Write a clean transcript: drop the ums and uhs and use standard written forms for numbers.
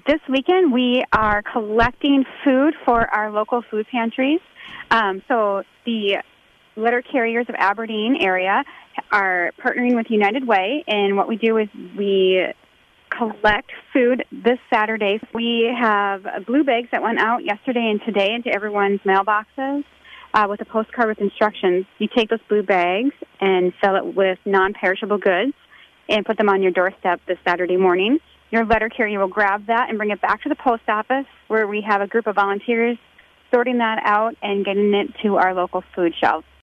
this weekend we are collecting food for our local food pantries. So the letter carriers of Aberdeen area are partnering with United Way, and what we do is we collect food this Saturday. We have blue bags that went out yesterday and today into everyone's mailboxes with a postcard with instructions. You take those blue bags and fill it with non-perishable goods and put them on your doorstep this Saturday morning. Your letter carrier will grab that and bring it back to the post office, where we have a group of volunteers sorting that out and getting it to our local food shelves.